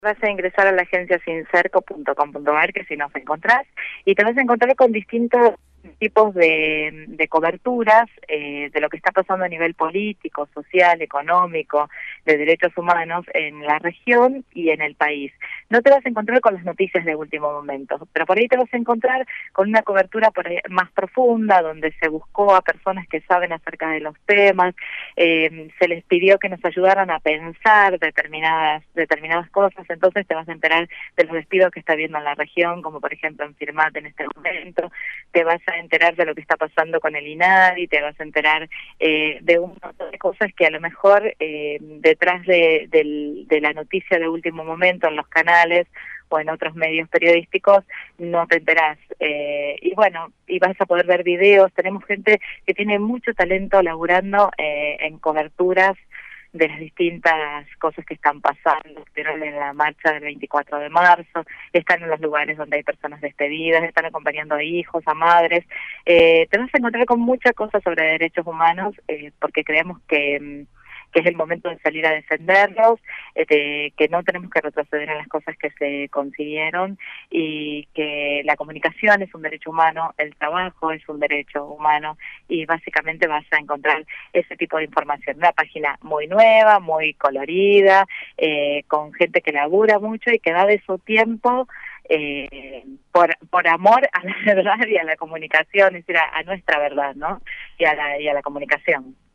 Vas a ingresar a la agencia sincerco.com.ar, que si nos encontrás, y te vas a encontrar con distintos tipos de coberturas de lo que está pasando a nivel político, social, económico, de derechos humanos en la región y en el país. No te vas a encontrar con las noticias de último momento, pero por ahí te vas a encontrar con una cobertura por ahí más profunda, donde se buscó a personas que saben acerca de los temas, se les pidió que nos ayudaran a pensar determinadas cosas. Entonces te vas a enterar de los despidos que está habiendo en la región, como por ejemplo en Firmat en este momento. Te vas a enterar de lo que está pasando con el INADI, te vas a enterar de un montón de cosas que a lo mejor detrás de la noticia de último momento en los canales o en otros medios periodísticos no te enterás. Y bueno, y vas a poder ver videos. Tenemos gente que tiene mucho talento laburando en coberturas de las distintas cosas que están pasando. Estuvieron en la marcha del 24 de marzo, están en los lugares donde hay personas despedidas, están acompañando a hijos, a madres. Te vas a encontrar con muchas cosas sobre derechos humanos, porque creemos que es el momento de salir a defenderlos, que no tenemos que retroceder en las cosas que se consiguieron, y que la comunicación es un derecho humano, el trabajo es un derecho humano, y básicamente vas a encontrar ese tipo de información. Una página muy nueva, muy colorida, con gente que labura mucho y que da de su tiempo por amor a la verdad y a la comunicación, es decir, a nuestra verdad, ¿no? Y a la comunicación.